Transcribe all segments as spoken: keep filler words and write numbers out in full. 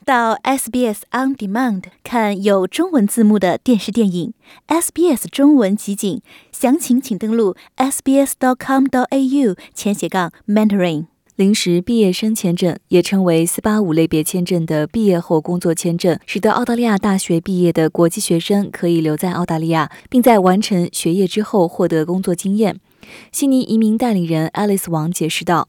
到 S B S On Demand 看有中文字幕的电视电影 S B S 中文集锦，详情请登录 s b s dot com dot a u 前斜杠 mentoring。临时毕业生签证，也称为四八五类别签证的毕业后工作签证，使得澳大利亚大学毕业的国际学生可以留在澳大利亚，并在完成学业之后获得工作经验。悉尼移民代理人 Alice 王解释道，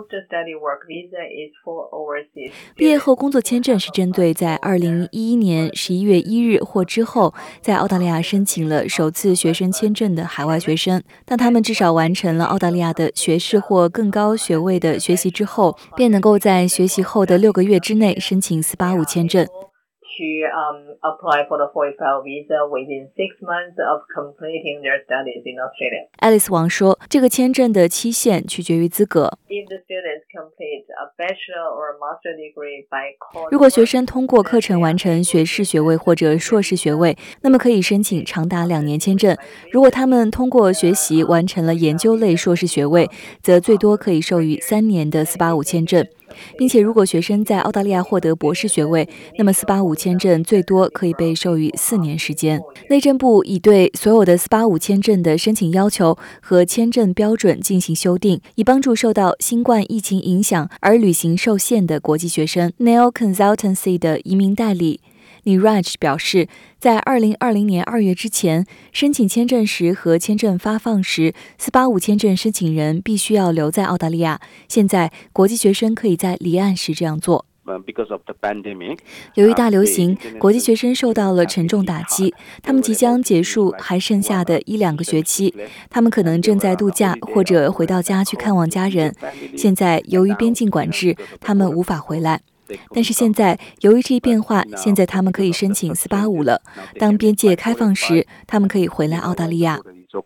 毕业后工作签证是针对在二零一一年十一月一日或之后在澳大利亚申请了首次学生签证的海外学生，当他们至少完成了澳大利亚的学士或更高学位的学习之后，便能够在学习后的六个月之内申请四八五签证。 To um, apply for the four eight five visa within six months of completing their studies in Australia. Alice 王说，这个签证的期限取决于资格。 If the students complete a bachelor or a master degree by course, 如果学生通过课程完成学士学位或者硕士学位，那么可以申请长达两年签证。如果他们通过学习完成了研究类硕士学位，则最多可以授予三年的四八五签证。并且如果学生在澳大利亚获得博士学位，那么四八五签证最多可以被授予四年时间。内政部已对所有的四八五签证的申请要求和签证标准进行修订，以帮助受到新冠疫情影响而旅行受限的国际学生。Neil Consultancy 的移民代理Niraj 表示，在二零二零年二月之前，申请签证时和签证发放时，四八五签证申请人必须要留在澳大利亚。现在，国际学生可以在离岸时这样做。由于大流行，国际学生受到了沉重打击，他们即将结束还剩下的一两个学期，他们可能正在度假或者回到家去看望家人。现在，由于边境管制，他们无法回来。但是现在，由于这一变化，现在他们可以申请四八五了。当边界开放时，他们可以回来澳大利亚。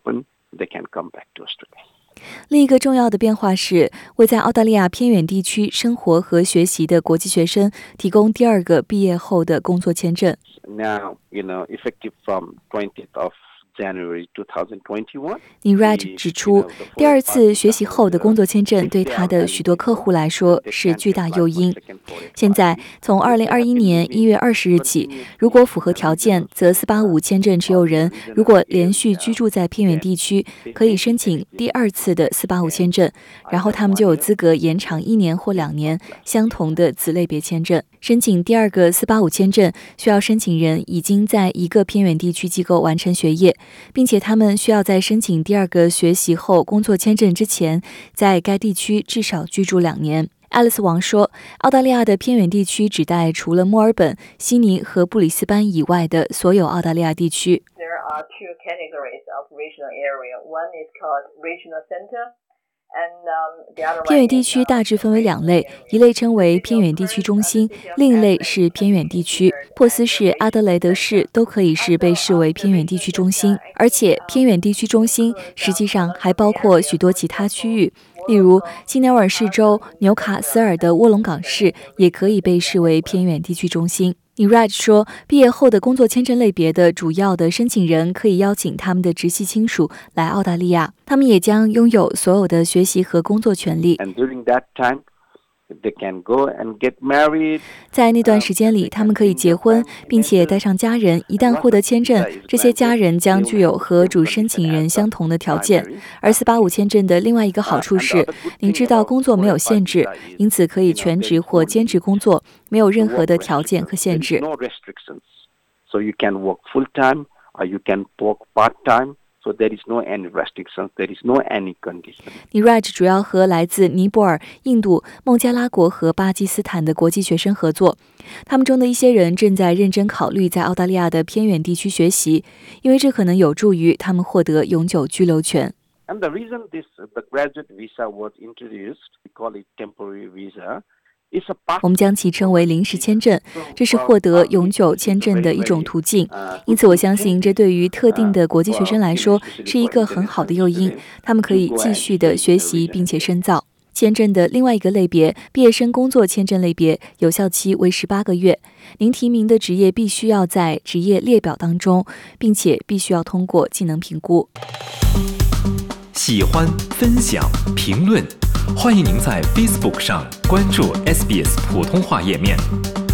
另一个重要的变化是，为在澳大利亚偏远地区生活和学习的国际学生提供第二个毕业后的工作签证。 Now, you know, effective from twentieth of January twenty twenty-one. Niraj 指出，第二次学习后的工作签证对他的许多客户来说是巨大诱因。现在，从二零二一年一月二十日起，如果符合条件，则四八五签证持有人如果连续居住在偏远地区，可以申请第二次的四八五签证，然后他们就有资格延长一年或两年相同的子类别签证。申请第二个四八五签证需要申请人已经在一个偏远地区机构完成学业，并且他们需要在申请第二个学习后工作签证之前，在该地区至少居住两年。爱丽丝王说，澳大利亚的偏远地区指代除了墨尔本、悉尼和布里斯班以外的所有澳大利亚地区。 There are two categories of regional area. One is called regional center. 偏远地区大致分为两类，一类称为偏远地区中心，另一类是偏远地区。珀斯市、阿德莱德市都可以是被视为偏远地区中心，而且偏远地区中心实际上还包括许多其他区域，例如新南威尔士州纽卡斯尔的卧龙岗市也可以被视为偏远地区中心。Niraj 说，毕业后的工作签证类别的主要的申请人可以邀请他们的直系亲属来澳大利亚，他们也将拥有所有的学习和工作权利。 And during that time, they can go and get married. 在那段时间里，他们可以结婚，并且带上家人。一旦获得签证，这些家人将具有和主申请人相同的条件。而四八五签证的另外一个好处是，您知道工作没有限制，因此可以全职或兼职工作，没有任何的条件和限制。 No restrictions. So you can work full time or you can work part time.So there is no any restrictions, there is no any condition. Niraj 主要和来自尼泊尔、印度、孟加拉国和巴基斯坦的国际学生合作。他们中的一些人正在认真考虑在澳大利亚的偏远地区学习，因为这可能有助于他们获得永久居留权。 And the reason this the graduate visa was introduced, we call it temporary visa. 我们将其称为临时签证，这是获得永久签证的一种途径。因此我相信这对于特定的国际学生来说是一个很好的诱因，他们可以继续的学习并且深造。签证的另外一个类别，毕业生工作签证类别，有效期为十八个月。您提名的职业必须要在职业列表当中，并且必须要通过技能评估。 喜欢、分享、评论，欢迎您在 Facebook 上关注 S B S 普通话页面。